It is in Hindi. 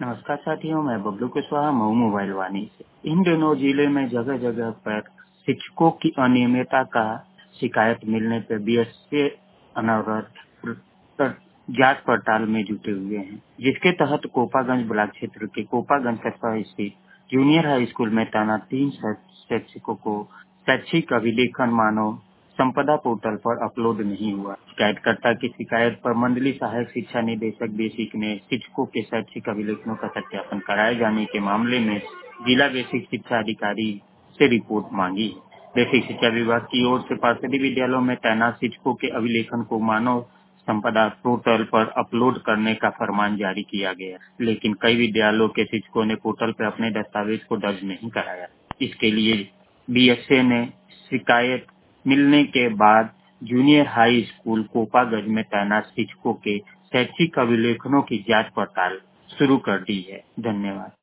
नमस्कार साथियों, मैं बबलू कुशवाहा मऊ मोबाइल वाणी से। इन दिनों जिले में जगह जगह पर शिक्षकों की अनियमितता का शिकायत मिलने पर बीएसए अनवरत जांच पड़ताल में जुटे हुए हैं, जिसके तहत कोपागंज ब्लॉक क्षेत्र के कोपागंज कस्बा स्थित जूनियर हाई स्कूल में तैनात 3 शिक्षकों को शैक्षिक अभिलेखन मानव संपदा पोर्टल पर अपलोड नहीं हुआ। शिकायतकर्ता की शिकायत पर मंडलीय सहायक शिक्षा निदेशक बेसिक ने शिक्षकों के शैक्षिक अभिलेखों का सत्यापन कराए जाने के मामले में जिला बेसिक शिक्षा अधिकारी से रिपोर्ट मांगी है। बेसिक शिक्षा विभाग की ओर से पार्षदी विद्यालयों में तैनात शिक्षकों के अभिलेखन को मानव संपदा पोर्टल पर अपलोड करने का फरमान जारी किया गया, लेकिन कई विद्यालयों के शिक्षकों ने पोर्टल पर अपने दस्तावेज को दर्ज नहीं कराया। इसके लिए बीएसए ने शिकायत मिलने के बाद जूनियर हाई स्कूल कोपागंज में तैनात शिक्षकों के शैक्षिक अभिलेखनों की जांच पड़ताल शुरू कर दी है। धन्यवाद।